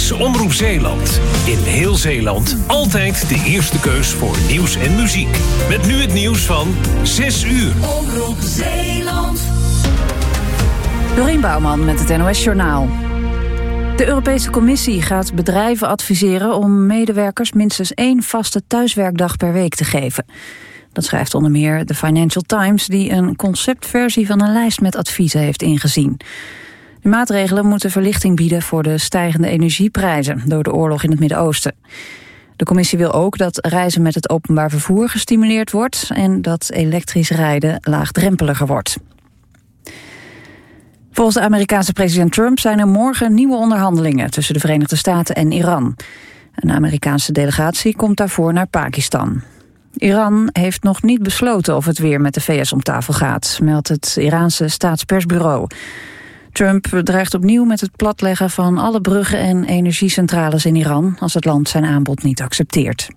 is Omroep Zeeland. In heel Zeeland altijd de eerste keus voor nieuws en muziek. Met nu het nieuws van 6 uur. Omroep Zeeland. Dorien Bouwman met het NOS Journaal. De Europese Commissie gaat bedrijven adviseren om medewerkers minstens 1 vaste thuiswerkdag per week te geven. Dat schrijft onder meer de Financial Times, die een conceptversie van een lijst met adviezen heeft ingezien. De maatregelen moeten verlichting bieden voor de stijgende energieprijzen door de oorlog in het Midden-Oosten. De commissie wil ook dat reizen met het openbaar vervoer gestimuleerd wordt en dat elektrisch rijden laagdrempeliger wordt. Volgens de Amerikaanse president Trump zijn er morgen nieuwe onderhandelingen tussen de Verenigde Staten en Iran. Een Amerikaanse delegatie komt daarvoor naar Pakistan. Iran heeft nog niet besloten of het weer met de VS om tafel gaat, meldt het Iraanse staatspersbureau. Trump dreigt opnieuw met het platleggen van alle bruggen en energiecentrales in Iran als het land zijn aanbod niet accepteert.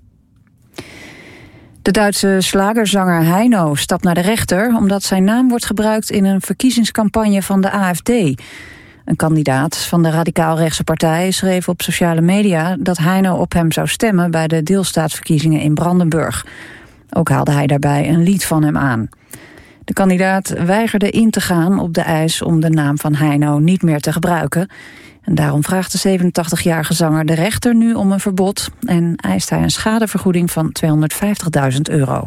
De Duitse slagerzanger Heino stapt naar de rechter omdat zijn naam wordt gebruikt in een verkiezingscampagne van de AfD. Een kandidaat van de radicaal-rechtse partij schreef op sociale media dat Heino op hem zou stemmen bij de deelstaatsverkiezingen in Brandenburg. Ook haalde hij daarbij een lied van hem aan. De kandidaat weigerde in te gaan op de eis om de naam van Heino niet meer te gebruiken. En daarom vraagt de 87-jarige zanger de rechter nu om een verbod en eist hij een schadevergoeding van €250.000.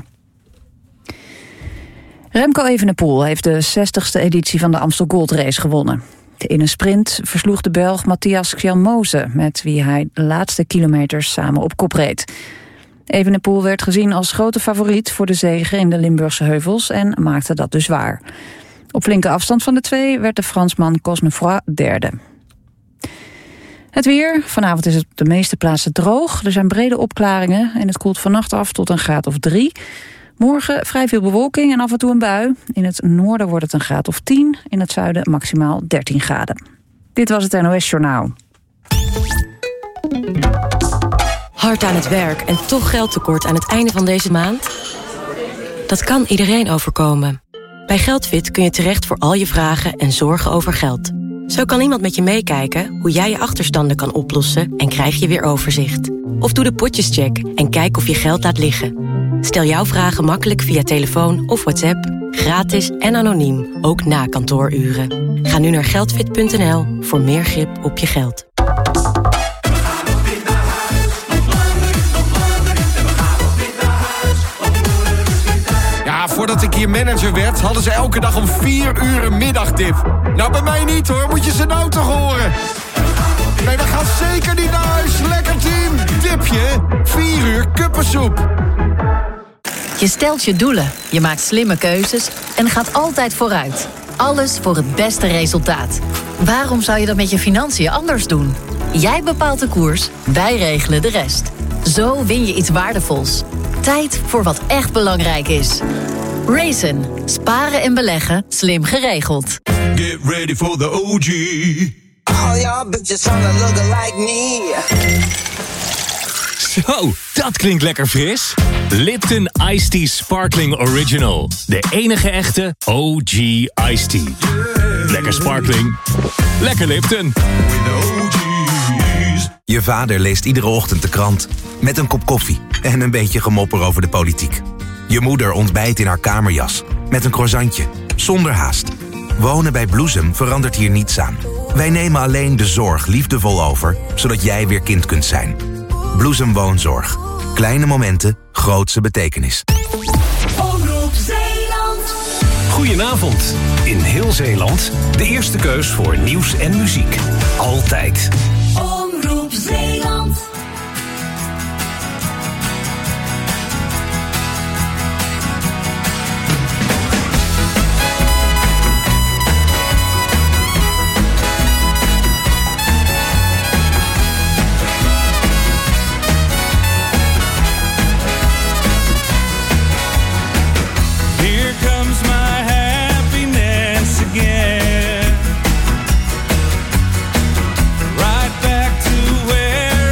Remco Evenepoel heeft de 60ste editie van de Amstel Gold Race gewonnen. In een sprint versloeg de Belg Matthias Kjelmoze, met wie hij de laatste kilometers samen op kop reed. Evenepoel werd gezien als grote favoriet voor de zege in de Limburgse heuvels en maakte dat dus waar. Op flinke afstand van de twee werd de Fransman Cosnefroy derde. Het weer. Vanavond is het op de meeste plaatsen droog. Er zijn brede opklaringen en het koelt vannacht af tot een graad of 3. Morgen vrij veel bewolking en af en toe een bui. In het noorden wordt het een graad of 10. In het zuiden maximaal 13 graden. Dit was het NOS Journaal. Hard aan het werk en toch geldtekort aan het einde van deze maand? Dat kan iedereen overkomen. Bij Geldfit kun je terecht voor al je vragen en zorgen over geld. Zo kan iemand met je meekijken hoe jij je achterstanden kan oplossen en krijg je weer overzicht. Of doe de potjescheck en kijk of je geld laat liggen. Stel jouw vragen makkelijk via telefoon of WhatsApp, gratis en anoniem, ook na kantooruren. Ga nu naar geldfit.nl voor meer grip op je geld. Voordat ik hier manager werd, hadden ze elke dag om 4 uur een middagdip. Nou, bij mij niet hoor, moet je ze nou toch horen? Nee, dat gaat zeker niet naar huis. Lekker team. Dipje, 4 uur kuppensoep. Je stelt je doelen, je maakt slimme keuzes en gaat altijd vooruit. Alles voor het beste resultaat. Waarom zou je dat met je financiën anders doen? Jij bepaalt de koers, wij regelen de rest. Zo win je iets waardevols. Tijd voor wat echt belangrijk is. Raisin. Sparen en beleggen. Slim geregeld. Get ready for the OG. All y'all bitches wanna look like me. Zo, dat klinkt lekker fris. Lipton Iced Tea Sparkling Original. De enige echte OG Iced Tea. Lekker sparkling. Lekker Lipton. Je vader leest iedere ochtend de krant. Met een kop koffie en een beetje gemopper over de politiek. Je moeder ontbijt in haar kamerjas. Met een croissantje. Zonder haast. Wonen bij Bloesem verandert hier niets aan. Wij nemen alleen de zorg liefdevol over, zodat jij weer kind kunt zijn. Bloesem Woonzorg. Kleine momenten, grootse betekenis. Omroep Zeeland. Goedenavond. In heel Zeeland de eerste keus voor nieuws en muziek. Altijd. Omroep Zeeland. Right back to where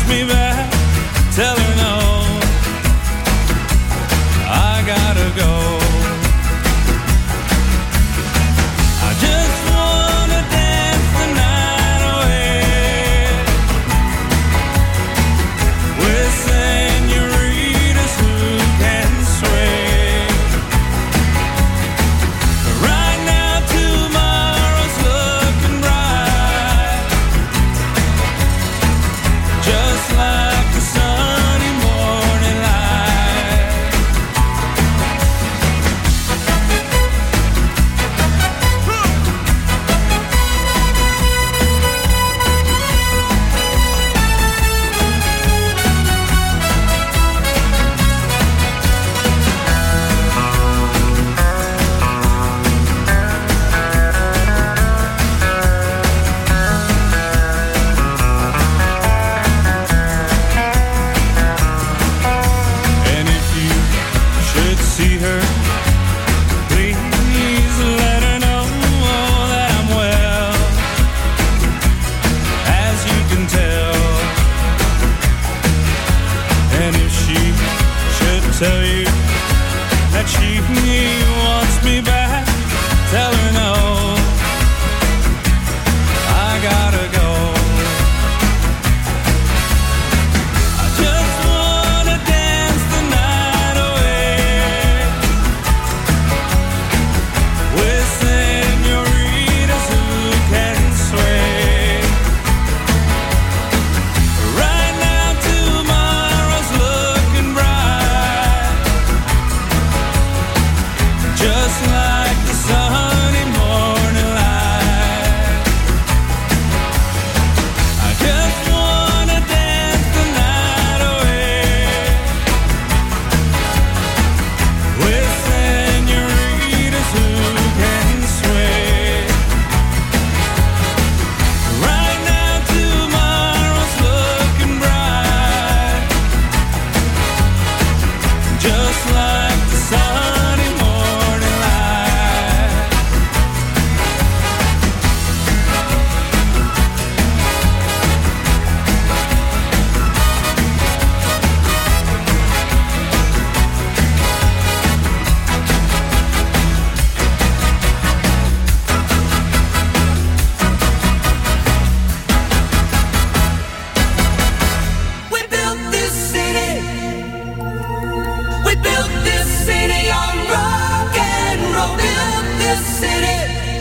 me back, tell her no, I gotta go. I just wanna dance the night away with senoritas who can sway. Right now tomorrow's looking bright, just like the sunny morning light. And if you should see her, please let her know that I'm well, as you can tell. And if she should tell you that she wants me back, tell her no, I gotta go. I just wanna dance the night away with senoritas who can sway. Right now tomorrow's looking bright, just like the sunny morning light. I just wanna dance the night away with senoritas who can sway. Right now tomorrow's looking bright, just like the sunny morning light. We built this city. We built this city on rock and roll. Built this city.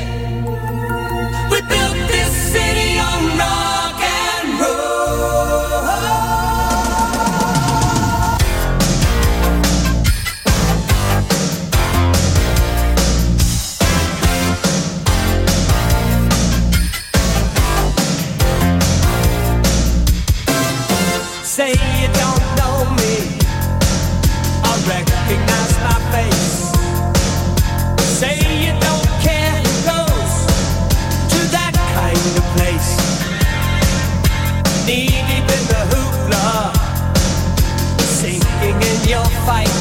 We built this city on rock and roll. Say you don't know me, I recognize my face. Say you don't care who goes to that kind of place. Knee deep in the hoopla, sinking in your fight.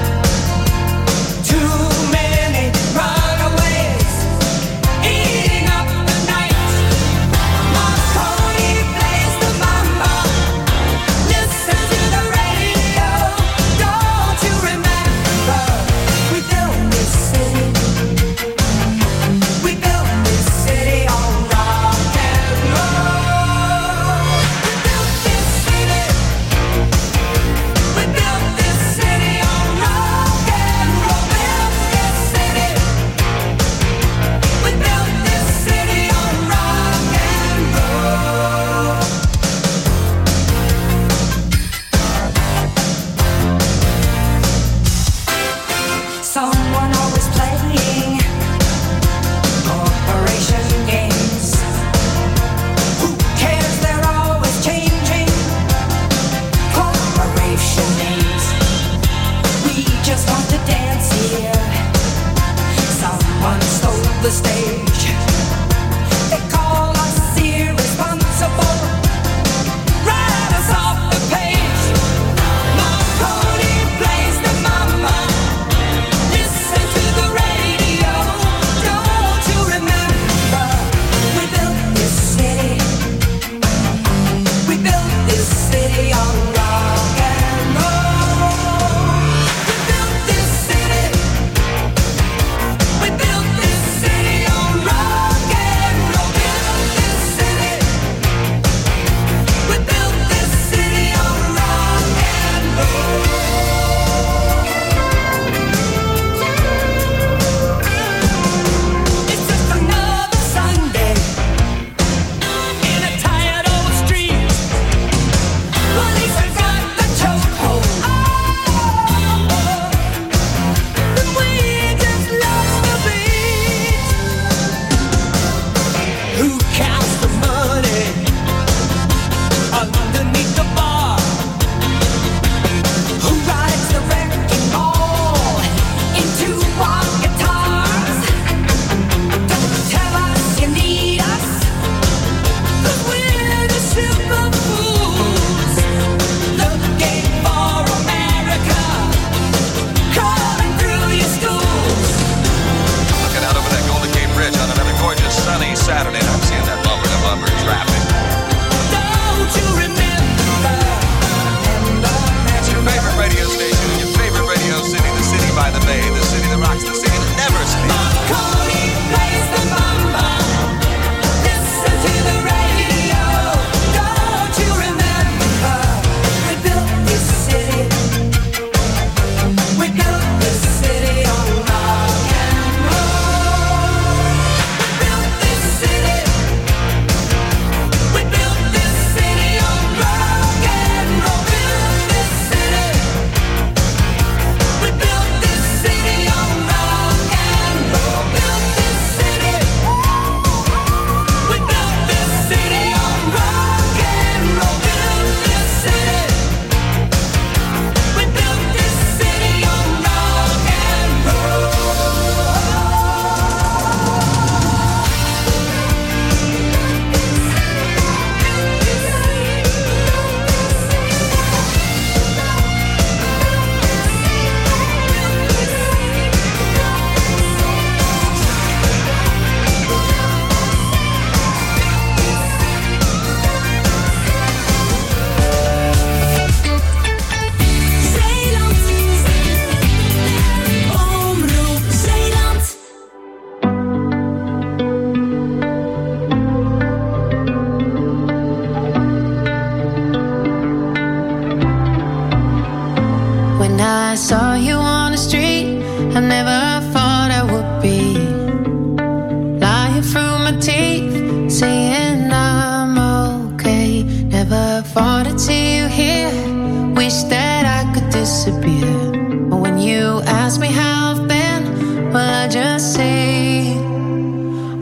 Too many runaways, eating up the night. Marconi plays the mambo. Listen to the radio. Don't you remember? We built this city. We built this city on rock and roll. We built this city. We built this city on rock and roll. Built this city. We built this city on rock and roll. Someone always playing corporation games. Who cares? They're always changing corporation names. We just want to dance here. Someone stole the stage. They call us irresponsible. Write us off the page. Marconi plays the mambo. Listen to the radio. Don't you remember? We built this city. We built this city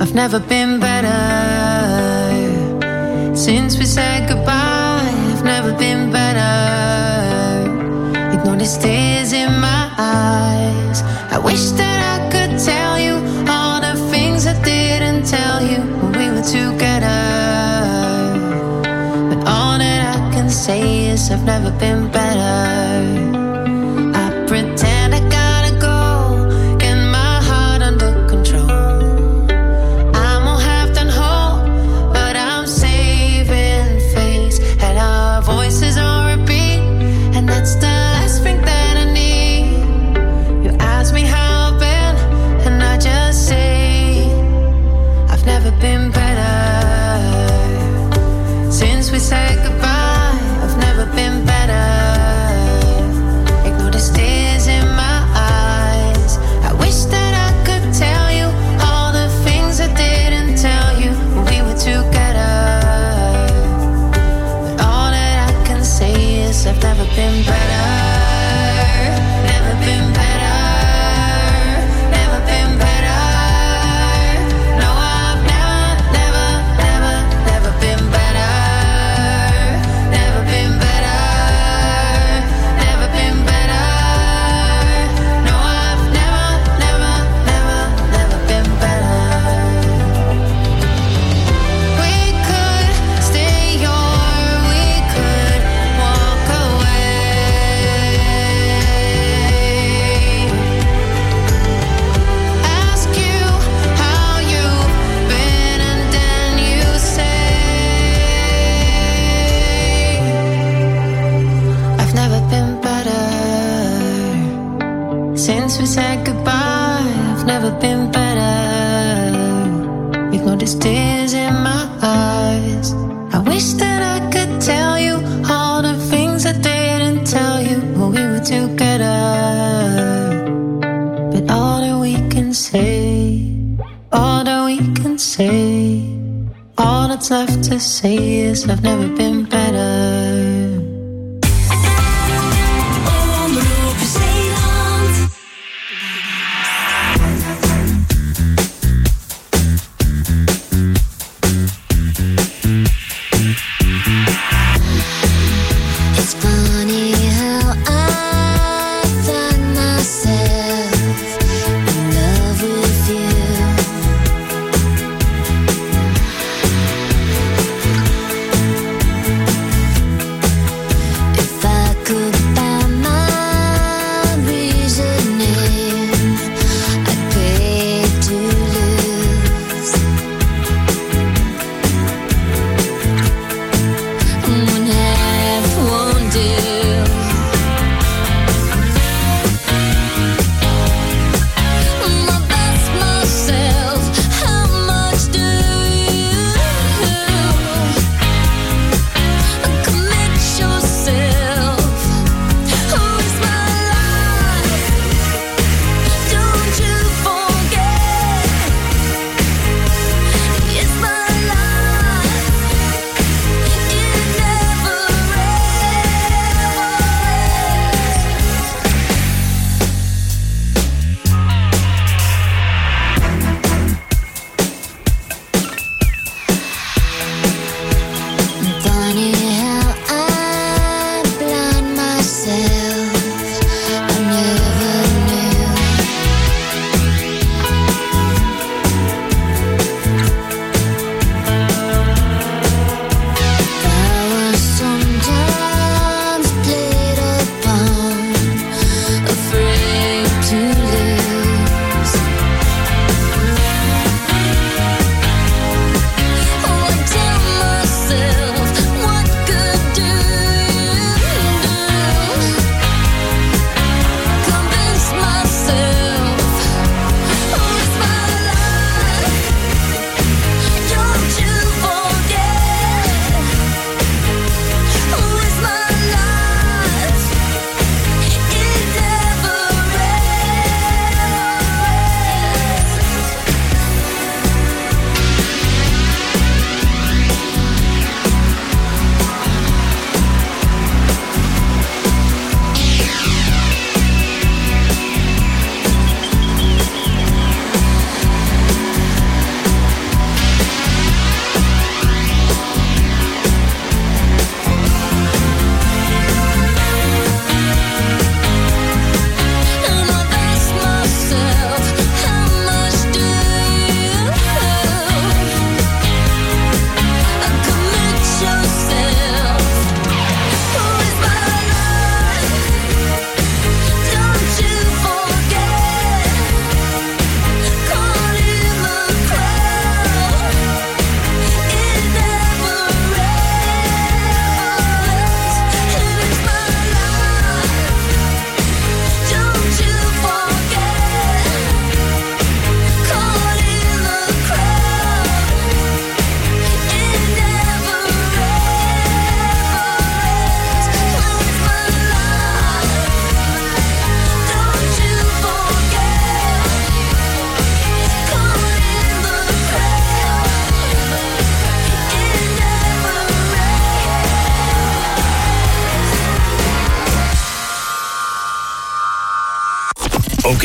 I've never been better. Since we said goodbye, I've never been better. Ignore the tears in my eyes. I wish that I could tell you all the things I didn't tell you when we were together. But all that I can say is I've never been better. I pretend I gotta go, get my heart under control. I'm all half done whole, but I'm saving face. And our voices on repeat, and that's the last thing that I need. You ask me how I've been, and I just say I've never been better. Since we said goodbye, I've never been better. Ignore the tears in my eyes. I wish that I could tell you all the things I didn't tell you when we were together. But all that I can say is I've never been better. Never been better. Never been better. No, I've never been better. Never been better. Never been better. No, I've never been better. We could stay or we could walk away. Ask you how you've been and then you say I've never been better. Since we said goodbye, I've never been better. Ignore the tears in my eyes. I wish that I could tell you all the things I didn't tell you when we were together. But all that we can say, all that we can say, all that's left to say is I've never been better. Omroep Zeeland. It's funny how I find myself in love with you.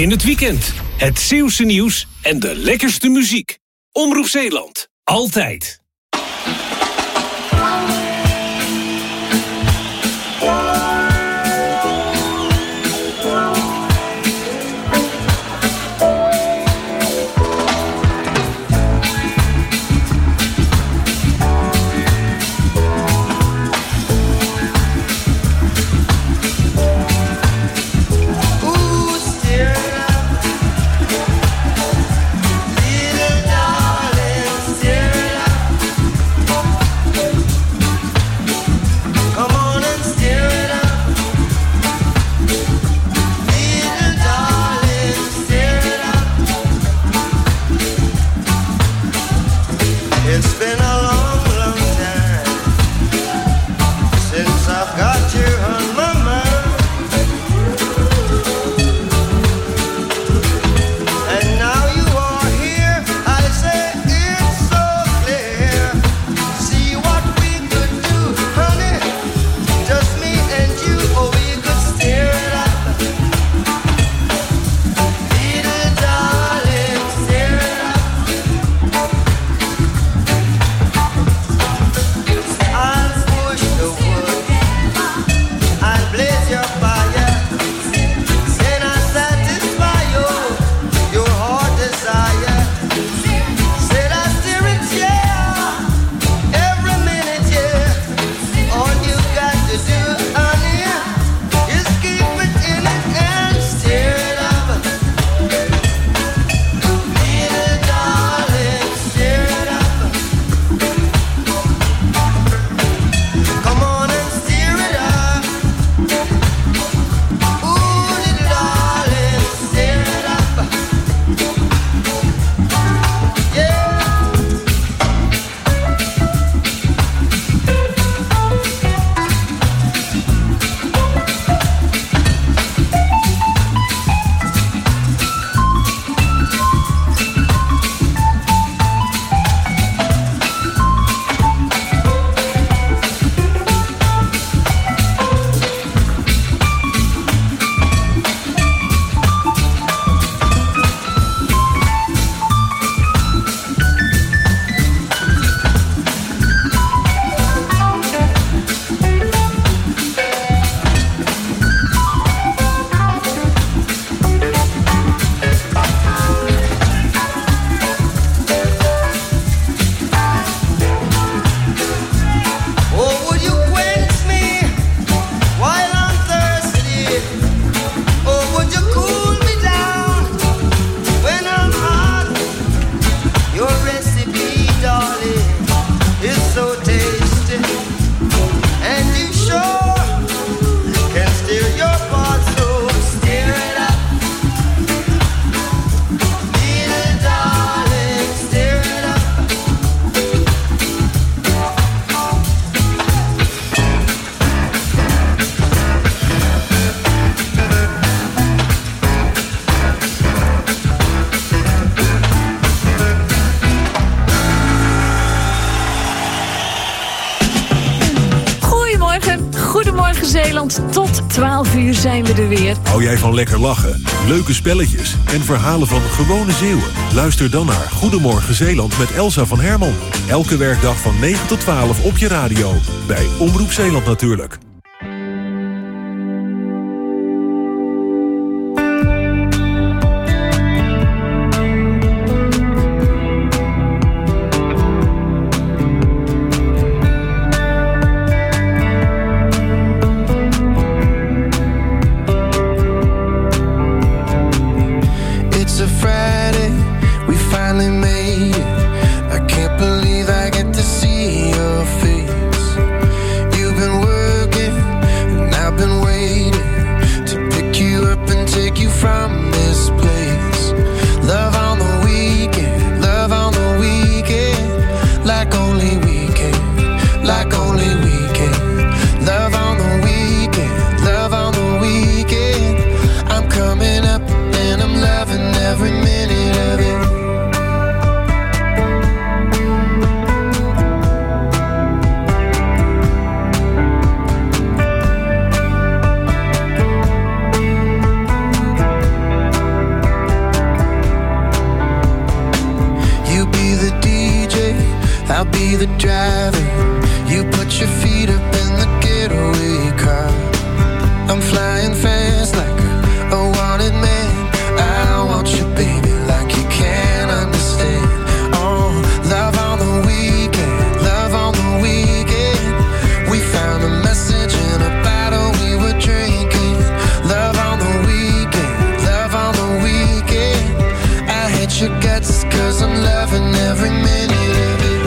in het weekend. Het Zeeuwse nieuws en de lekkerste muziek. Omroep Zeeland. Altijd. Goedemorgen Zeeland, tot 12 uur zijn we er weer. Hou jij van lekker lachen, leuke spelletjes en verhalen van gewone Zeeuwen? Luister dan naar Goedemorgen Zeeland met Elsa van Herman. Elke werkdag van 9 tot 12 op je radio. Bij Omroep Zeeland natuurlijk. I'll be the driver. You put your feet up in the getaway car. I'm flying fast like a wanted man. I want you, baby, like you can't understand. Oh, love on the weekend, love on the weekend. We found a message in a bottle we were drinking. Love on the weekend, love on the weekend. I hate your guts 'cause I'm loving every minute of it.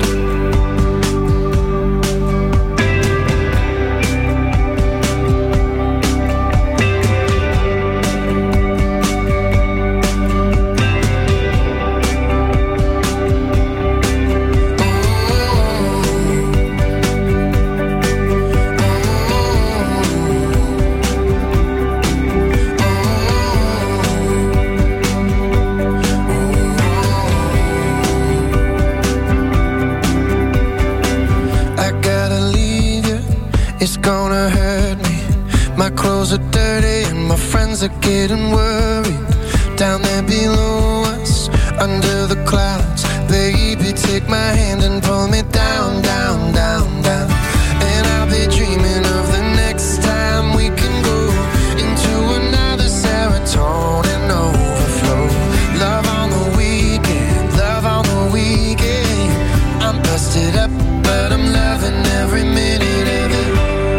Gonna hurt me. My clothes are dirty and my friends are getting worried. Down there below us, under the clouds, baby, take my hand and pull me down, down, down, down. And I'll be dreaming of the next time we can go into another serotonin overflow. Love on the weekend, love on the weekend. I'm busted up, but I'm loving every minute of it.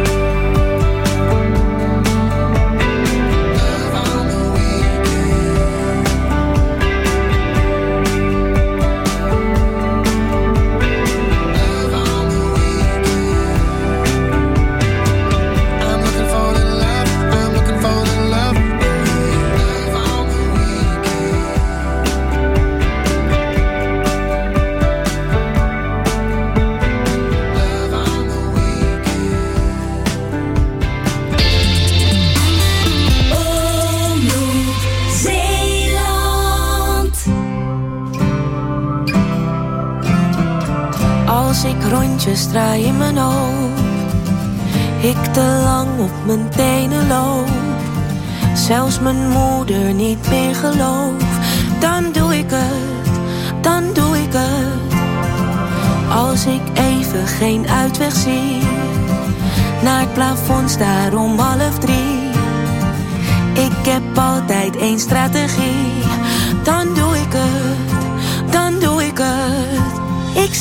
Als ik rondjes draai in mijn hoofd, ik te lang op mijn tenen loop, zelfs mijn moeder niet meer gelooft, dan doe ik het, dan doe ik het. Als ik even geen uitweg zie, naar het plafond staar om 2:30. Ik heb altijd één strategie, dan doe ik het, dan doe ik het. Ik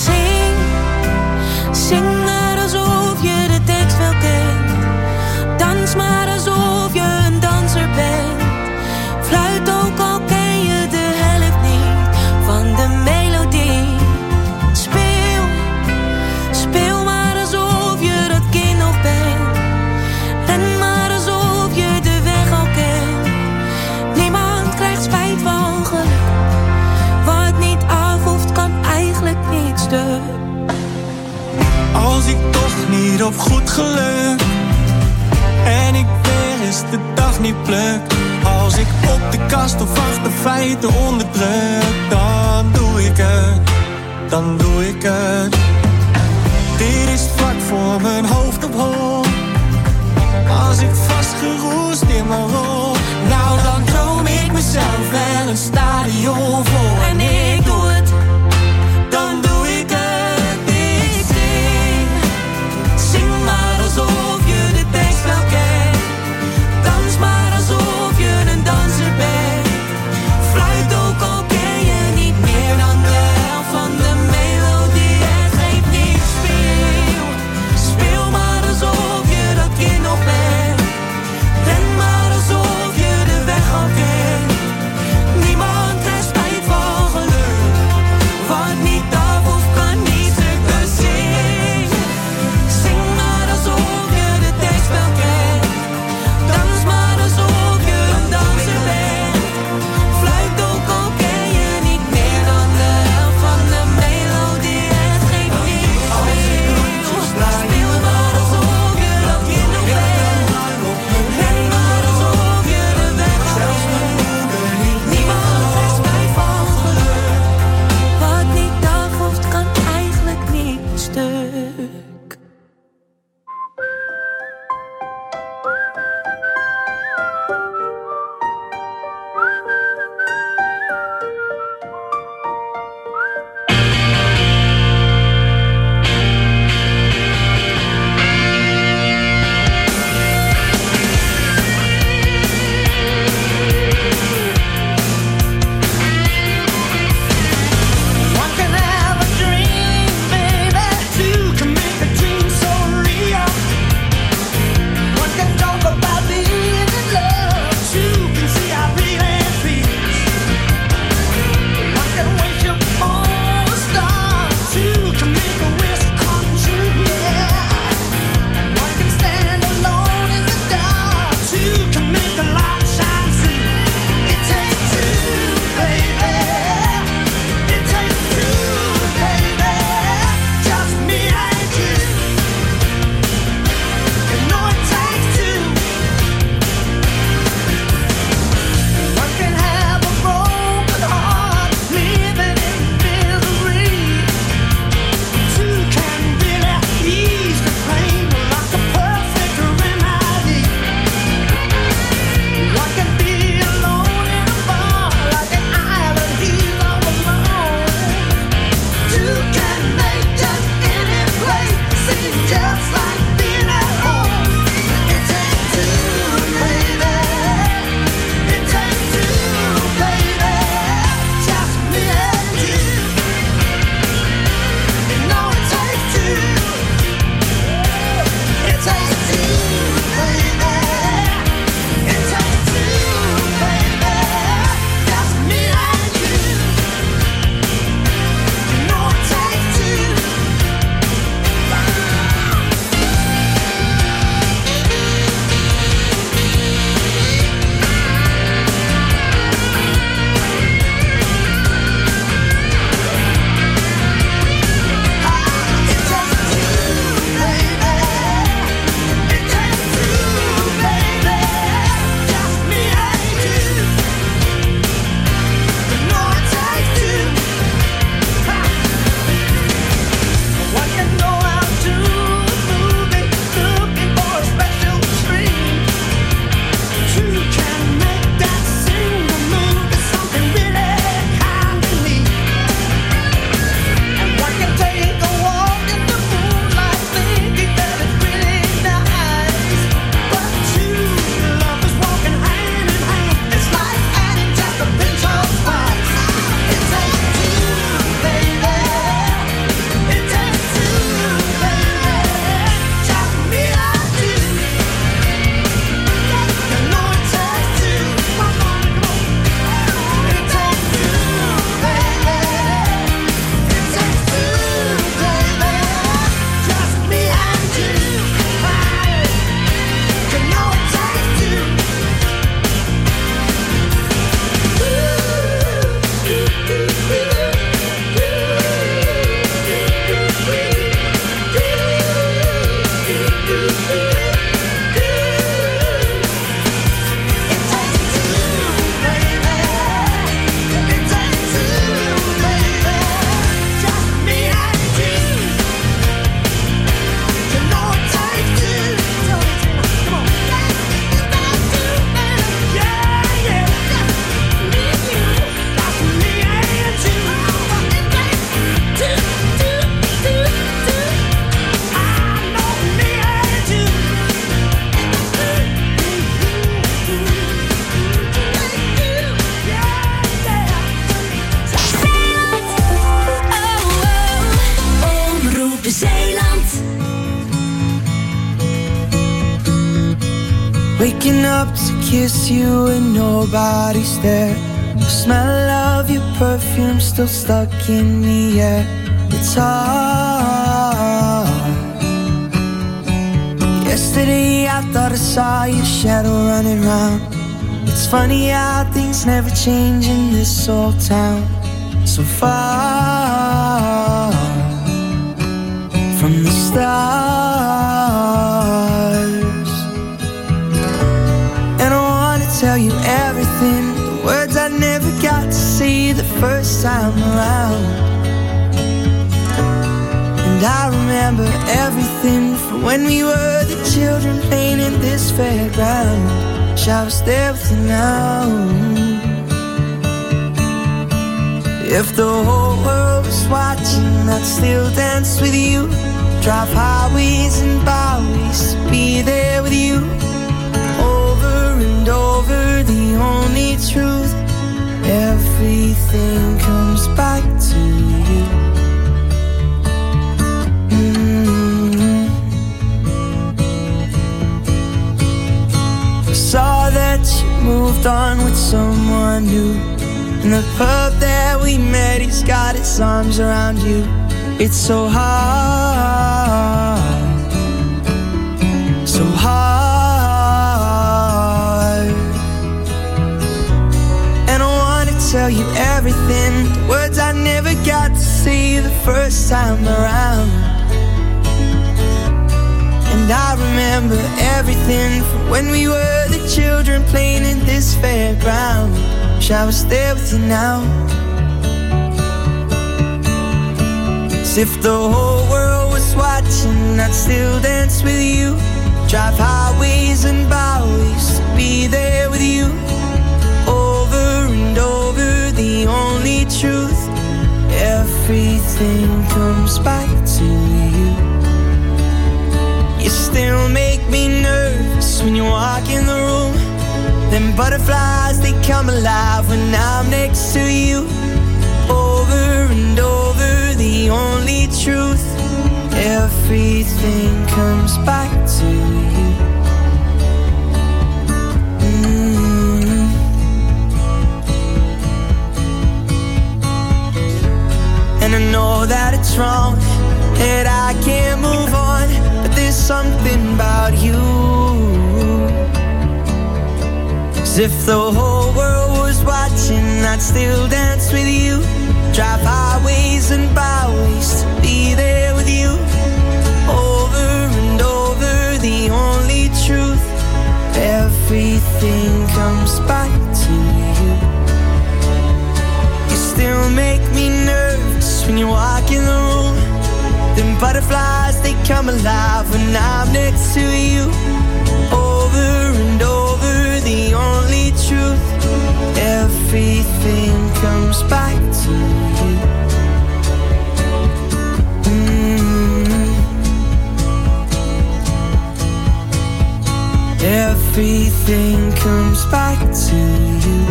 zing maar alsof je de tekst wel kent. Dans maar alsof je een danser bent. Fluit ook al ken je de helft niet van de melodie. Speel maar alsof je dat kind nog bent. Ren maar alsof je de weg al kent. Niemand krijgt spijt van geluk. Wat niet af hoeft kan eigenlijk niet stuk. Als ik toch niet op goed geluk en ik weer eens de dag niet pluk. Als ik op de kast of achter feiten onderdruk, dan doe ik het, dan doe ik het. Dit is vlak voor mijn hoofd op hol. Als ik vastgeroest in mijn rol, nou dan droom ik mezelf wel een stadion vol. En ik doe het, dan doe ik het. Zing maar alsof je de tekst wel kent. Dans maar alsof je een danser bent. Fluit ook al ken je niet meer dan de helft van de melodie. Het geeft niet, speel maar alsof je dat kind nog bent. Ren maar alsof je de weg al kent. Niemand krijgt spijt van geluk. Waking up to kiss you and nobody's there. The smell of your perfume still stuck in the air. It's hard. Yesterday I thought I saw your shadow running round. It's funny how things never change in this old town. So far from the stars. And I wanna tell you everything, the words I never got to say the first time around. And I remember everything from when we were the children playing in this fairground. Wish I was there with you now. If the whole world was watching, I'd still dance with you. Drive highways and byways to be there with you. Over and over, the only truth. Everything comes back to you. I saw that you moved on with someone new. In the pub that we met, he's got his arms around you. It's so hard, so hard. And I wanna tell you everything, the words I never got to say the first time around. And I remember everything from when we were the children playing in this fairground. Wish I was there with you now. As if the whole world was watching, I'd still dance with you. Drive highways and byways to be there with you. Over and over, the only truth. Everything comes back to you. You still make me nervous when you walk in the room. Them butterflies, they come alive when I'm next to you. Over and over, the only truth. Everything comes back to you. And I know that it's wrong, that I can't move on, but there's something about you. As if the whole world was watching, I'd still dance with you. Drive highways and byways to be there with you. Over and over, the only truth. Everything comes back to you. You still make me nervous when you walk in the room. Them butterflies, they come alive when I'm next to you. Over and over, the only truth. Everything comes back to you. Everything comes back to you.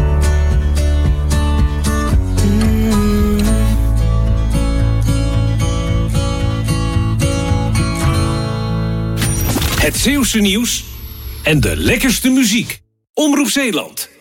Het Zeeuwse nieuws en de lekkerste muziek. Omroep Zeeland.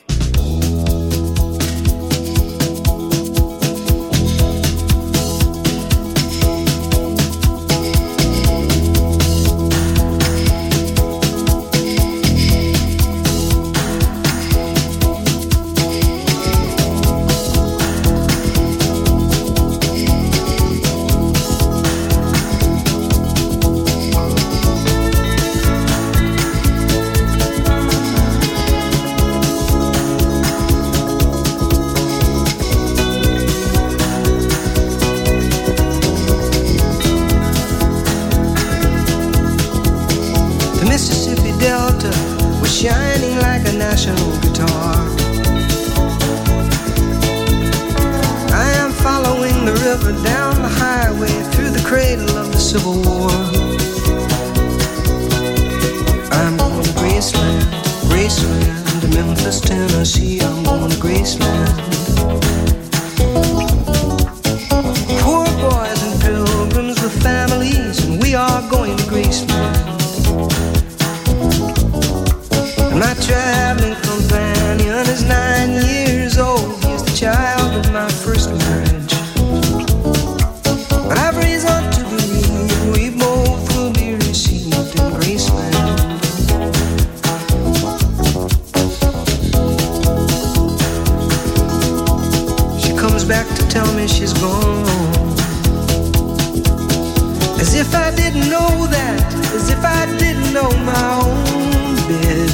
if I didn't know that, as if I didn't know my own bed.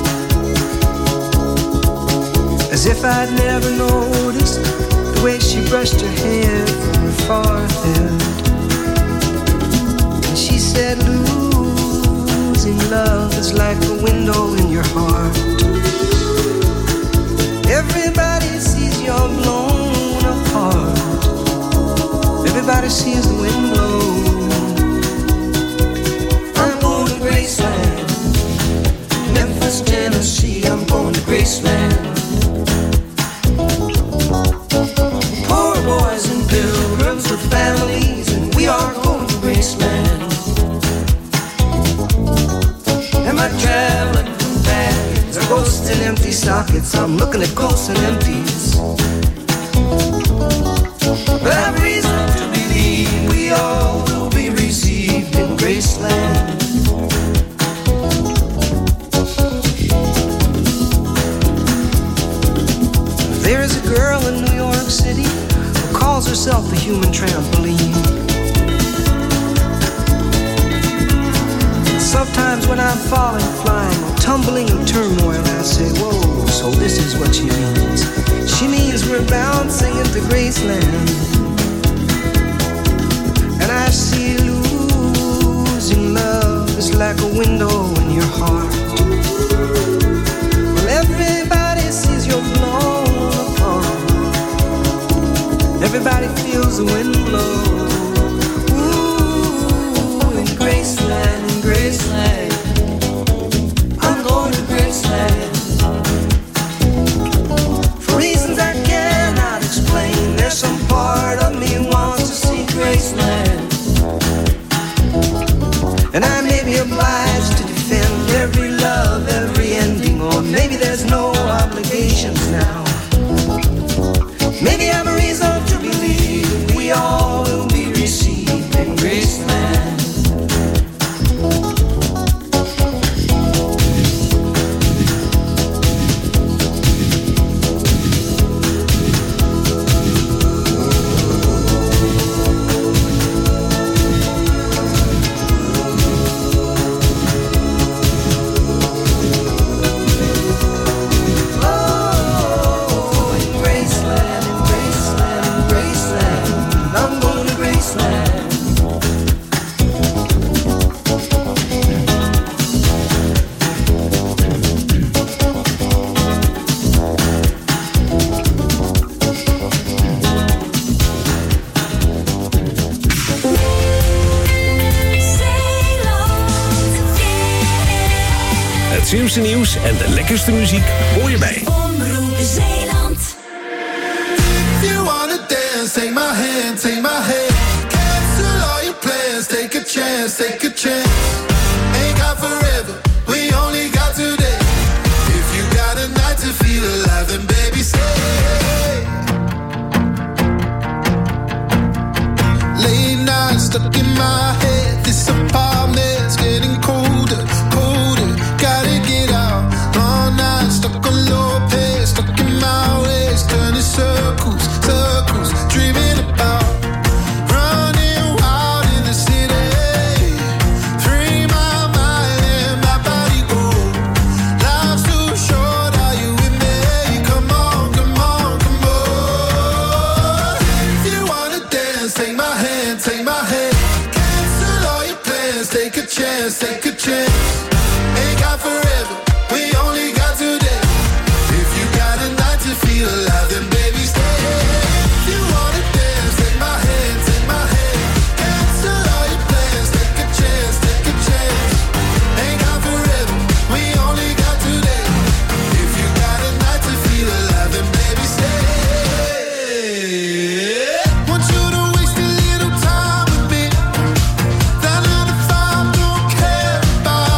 As if I'd never noticed the way she brushed her hair from her forehead. And she said, losing love is like a window in your heart. Everybody sees you're blown apart. Everybody sees the wind blow. I'm going to Graceland, Memphis, Tennessee. I'm going to Graceland. Poor boys and pilgrims with families, and we are going to Graceland. Am I traveling from bags or ghosts and empty sockets? I'm looking at ghosts and empties. But I've reason to believe we all will be received in Graceland. There is a girl in New York City who calls herself the human trampoline. Sometimes when I'm falling, flying, or tumbling in turmoil, I say, whoa, so this is what she means. She means we're bouncing into Graceland. And I see losing love is like a window in your heart. Well, everybody sees you're blown apart. Everybody feels the wind blow. Ooh, in Graceland, in Graceland. I'm going to Graceland. For reasons I cannot explain, there's some part of me wants to see Graceland. And I may be obliged to defend every love, every ending, or maybe there's no obligations now. Maybe I'm a reason to believe we all will be received in Graceland. Het nieuwste nieuws en de lekkerste muziek hoor je bij Omroep Zeeland. If you wanna dance, take my hand, take my hand. Cancel all your plans, take a chance, take a chance. Ain't got forever, we only got today. If you got a night to feel alive, then baby stay. Late nights stuck in my head, this apartment's getting colder, colder. Gotta get out, long nights stuck on low pace, stuck in my ways, turning circles, circles, dreaming about running wild in the city. Free my mind and my body go. Life's too short, are you with me? Come on, come on, come on. If you wanna dance, take my hand, take my hand. Cancel all your plans, take a chance, take a chance. Ain't got forever, we only got today. If you got a night to feel alive, then baby stay. If you wanna dance, take my hand, take my hand. Cancel all your plans, take a chance, take a chance. Ain't got forever, we only got today. If you got a night to feel alive, then baby stay. Want you to waste a little time with me. That 9 to 5 don't care about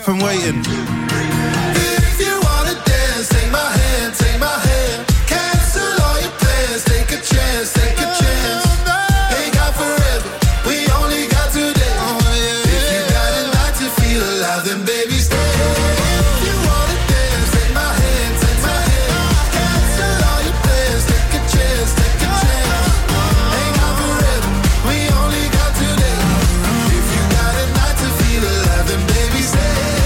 up and waiting. If you wanna dance, take my hand, take my hand. Cancel all your plans, take a chance, take a chance. Ain't got forever, we only got today. If you got a night to feel alive, then baby stay. If you wanna dance, take my hand, take my hand. Cancel all your plans, take a chance, take a chance. Ain't got forever, we only got today. If you got a night to feel alive, then baby stay.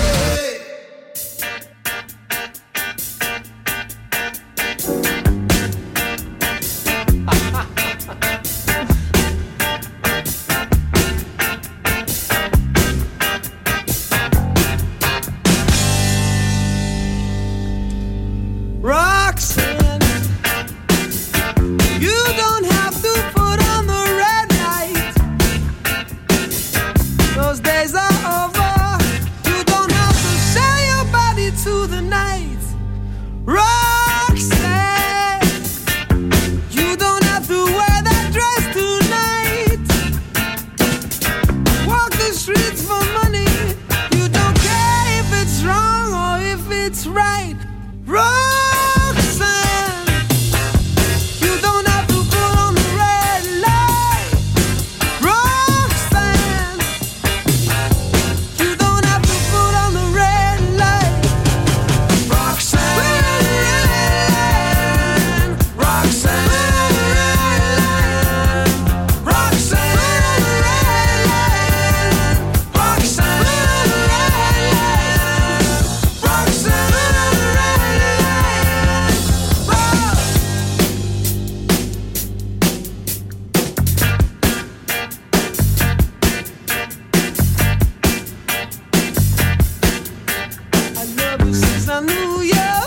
Roxanne, you don't have to put on the red light. Those days are over. You don't have to sell your body to the night. Roxanne, you don't have to wear that dress tonight. Walk the streets for money. You don't care if it's wrong or if it's right. Roxanne, you don't have to put on the red light. Roxanne, you don't have to put on the red light. Roxanne, Roxanne, Roxanne, Roxanne, I love you since I knew you.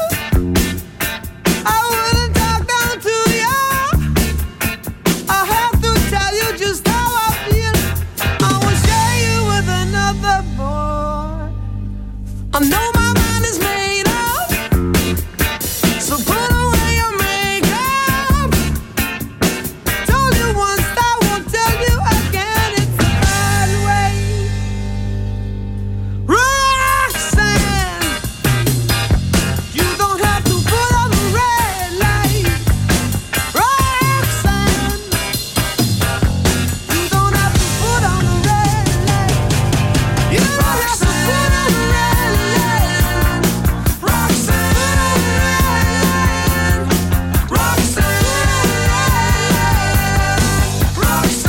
I wouldn't talk down to you. I have to tell you just how I feel. I won't share you with another boy. I know my mind is made up, so put away your makeup. Told you once, I won't tell you again. It's the bad way. Roxanne, you don't have to put on the red light. Roxanne, you don't have to put on the red light. You don't have to put on the red light. Roxanne, Roxanne,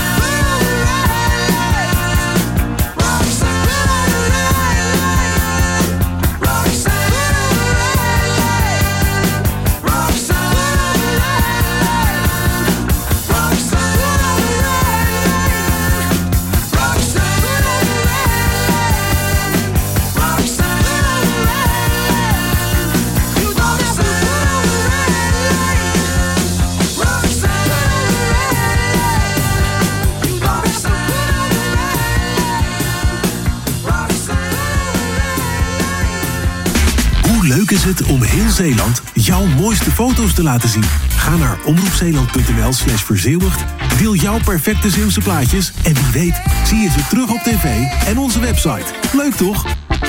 Hoe leuk is het om heel Zeeland jouw mooiste foto's te laten zien? Ga naar omroepzeeland.nl/verzilligd. Deel jouw perfecte Zeeuwse plaatjes en wie weet zie je ze terug op tv en onze website. Leuk toch?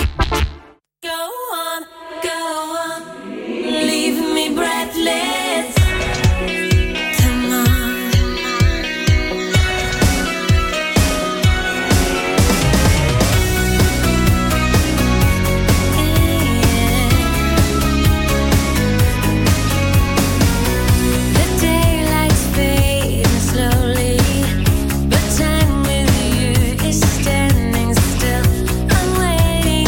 Leave me breathless. Come on. The daylight's fading slowly, but time with you is standing still. I'm waiting.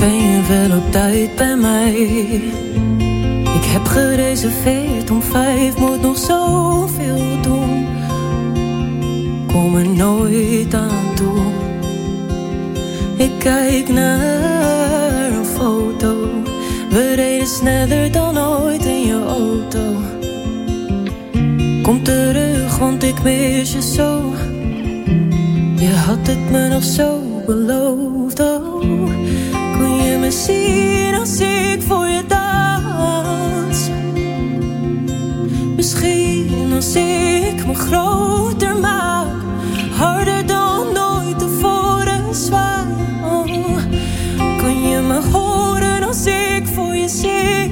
Ben je wel op tijd bij mij? Ik heb gereserveerd om 5, moet nog zoveel doen. Kom er nooit aan toe. Ik kijk naar een foto. We reden sneller dan ooit in je auto. Kom terug, want ik mis je zo. Je had het me nog zo beloofd, oh. Kun je me zien als ik voor je dans? Misschien als ik me groter maak, harder dan nooit tevoren zwaai, oh. Kun je me horen als ik voor je zing?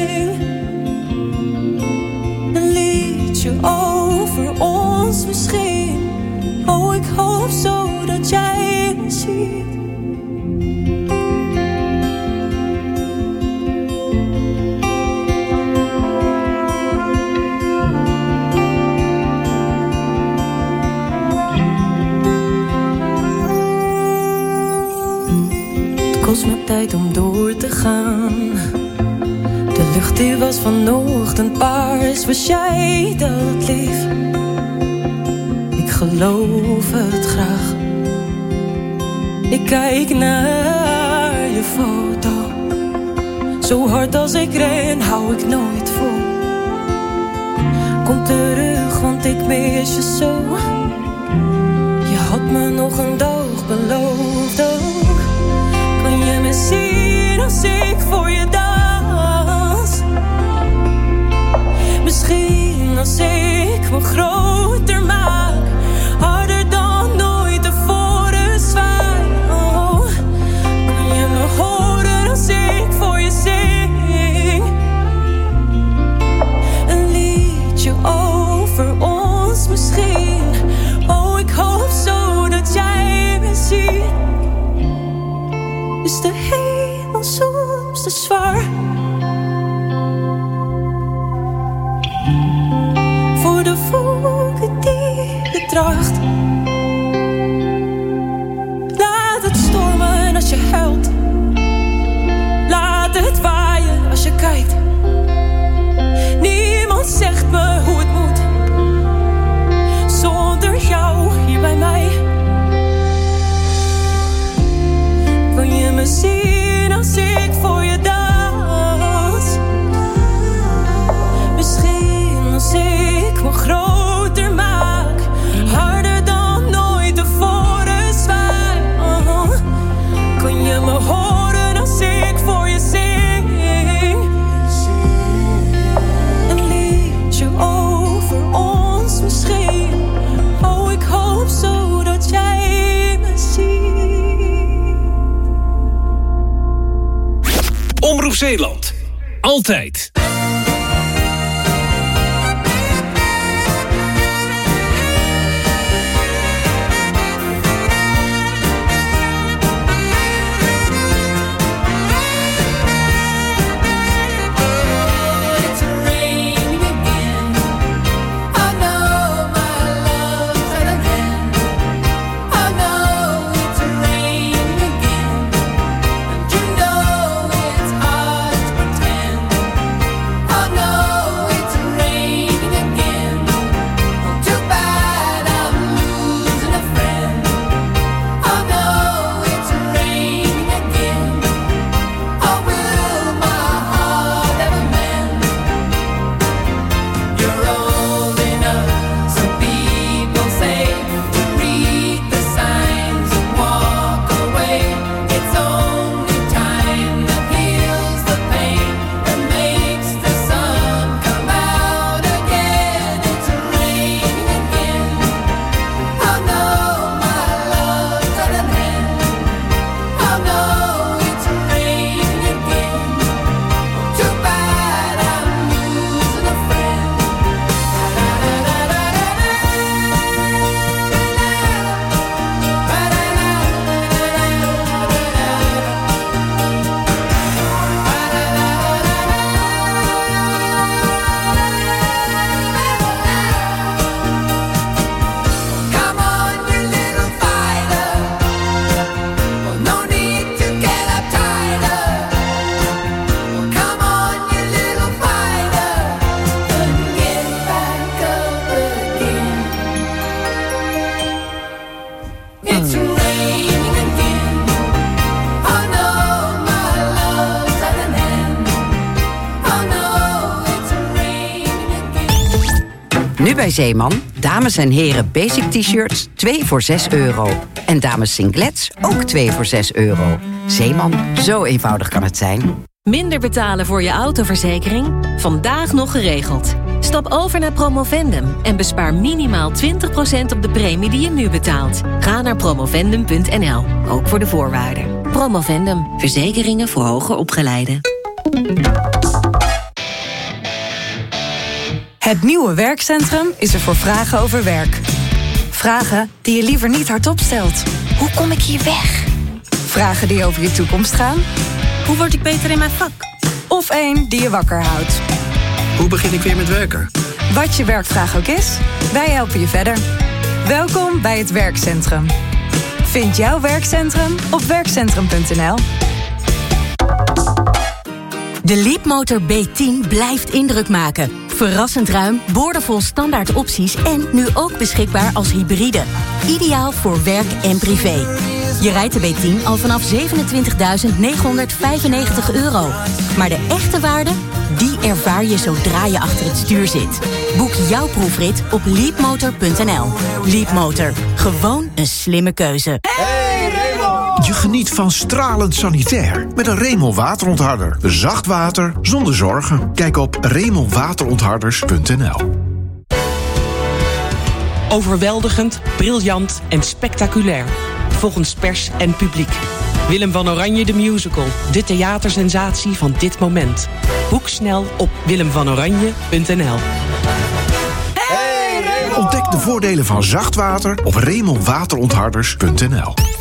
Een liedje over ons misschien. Oh, ik hoop zo dat jij me ziet. Het kost me tijd om door te gaan. De lucht die was vanochtend paars. Was jij dat lief? Ik geloof het graag. Ik kijk naar je foto. Zo hard als ik ren, hou ik nooit vol. Kom terug, want ik mis je zo. Je had me nog een dag beloofd, oh. Kan je me zien als ik voor je dans? Misschien als ik me groter maak, harder dan nooit tevoren zwaai, oh. Kan je me horen als ik voor je zing? Een liedje over ons misschien. Oh, ik hoop zo dat jij me ziet. Is de hemel soms te zwaar? Voor de wolken die je draagt. Laat het stormen als je huilt. Laat het waaien als je kijkt. Niemand zegt me hoe het moet. Zonder jou hier bij mij. Kun je me zien als ik voor je dans? Misschien als ik me groter maak, harder dan nooit tevoren zwaai, oh. Kun je me horen als ik voor je zing? Een liedje over ons misschien. Oh, ik hoop zo dat jij me ziet. Omroep Zeeland. Altijd. bij Zeeman. Dames en heren basic t-shirts 2 voor €6. En dames singlets ook 2 voor €6. Zeeman, zo eenvoudig kan het zijn. Minder betalen voor je autoverzekering? Vandaag nog geregeld. Stap over naar Promovendum en bespaar minimaal 20% op de premie die je nu betaalt. Ga naar promovendum.nl, ook voor de voorwaarden. Promovendum, verzekeringen voor hoger opgeleiden. Het nieuwe werkcentrum is er voor vragen over werk. Vragen die je liever niet hardop stelt. Hoe kom ik hier weg? Vragen die over je toekomst gaan. Hoe word ik beter in mijn vak? Of één die je wakker houdt. Hoe begin ik weer met werken? Wat je werkvraag ook is, wij helpen je verder. Welkom bij het werkcentrum. Vind jouw werkcentrum op werkcentrum.nl. De Leapmotor B10 blijft indruk maken. Verrassend ruim, boordevol standaard opties en nu ook beschikbaar als hybride. Ideaal voor werk en privé. Je rijdt de B10 al vanaf €27.995. Maar de echte waarde, die ervaar je zodra je achter het stuur zit. Boek jouw proefrit op leapmotor.nl. Leapmotor, gewoon een slimme keuze. Je geniet van stralend sanitair met een Remel waterontharder. Zacht water zonder zorgen. Kijk op remelwaterontharders.nl. Overweldigend, briljant en spectaculair. Volgens pers en publiek. Willem van Oranje de Musical. De theatersensatie van dit moment. Boek snel op willemvanoranje.nl. Ontdek de voordelen van zacht water op remelwaterontharders.nl.